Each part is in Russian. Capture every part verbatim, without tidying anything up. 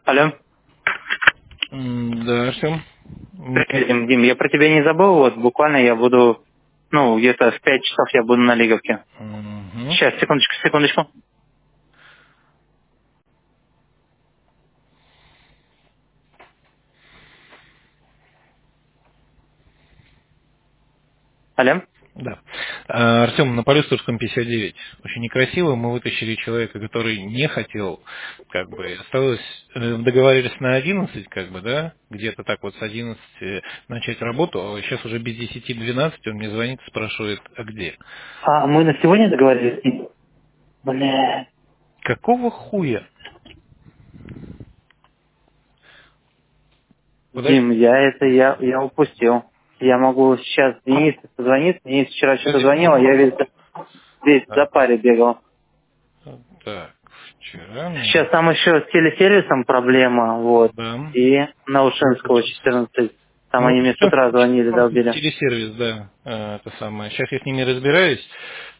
Алло. М, Да, Артем. Привет, Дим, Дим, я про тебя не забыл, вот буквально я буду, ну, где-то в пять часов я буду на Лиговке. Мгм. Сейчас, секундочку, секундочку. Алло. Да. А, Артем, на Полюстовском пятьдесят девять. Очень некрасиво. Мы вытащили человека, который не хотел, как бы, осталось, э, договаривались на одиннадцать, как бы, да, где-то так вот с одиннадцати начать работу, а сейчас уже без десяти двенадцать он мне звонит, спрашивает, а где? А мы на сегодня договорились? Бля. Какого хуя? Подожди. Дим, я это, я, я упустил. Я могу сейчас Денису позвонить. Денис вчера что-то звонил, а я весь, весь в Так, запаре бегал. так, вчера мне... Сейчас там еще с телесервисом проблема, вот. Да. И на Вот Ушинского сейчас. четырнадцать. Там Ну, они мне с утра звонили, долбили. телесервис, да, э, это самое. Сейчас я с ними разбираюсь.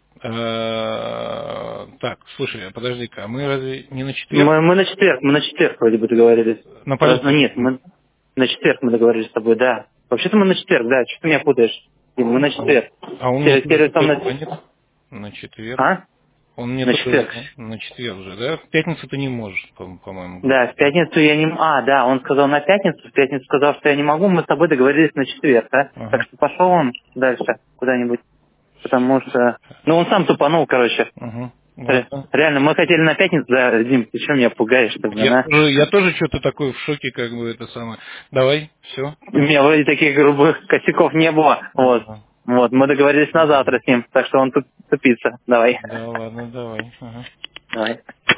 Э, Так, слушай, а подожди-ка, а мы разве не на четверг? Мы, мы на четверг, мы на четверг вроде бы договорились. На Раз- ну, полюсу. нет, мы на четверг мы договорились с тобой, да. Вообще-то мы на четверг, да. Что ты меня путаешь? Дим, мы на четверг. А он мне тоже Телесервис там такой на... звонит на четверг. А? Он мне На тоже четверг. звонит на четверг уже, да? В пятницу ты не можешь, по- по-моему, говорить. Да, в пятницу я не... м- А, да, он сказал на пятницу, в пятницу сказал, что я не могу, мы с тобой договорились на четверг, да? Так Ага. что пошел он дальше куда-нибудь, потому что... Ну, он сам тупанул, короче. Угу. Ре- Ладно. Реально, мы хотели на пятницу, да, Дим, ты что меня пугаешь-то, блин, Я а? тоже, я тоже что-то такое в шоке, как бы это самое. Давай, все. У меня вроде таких грубых косяков не было. Вот. Ага. Вот. Мы договорились на завтра с ним, так что он тут тупица. Давай. Да, ладно, давай. Ага. Давай.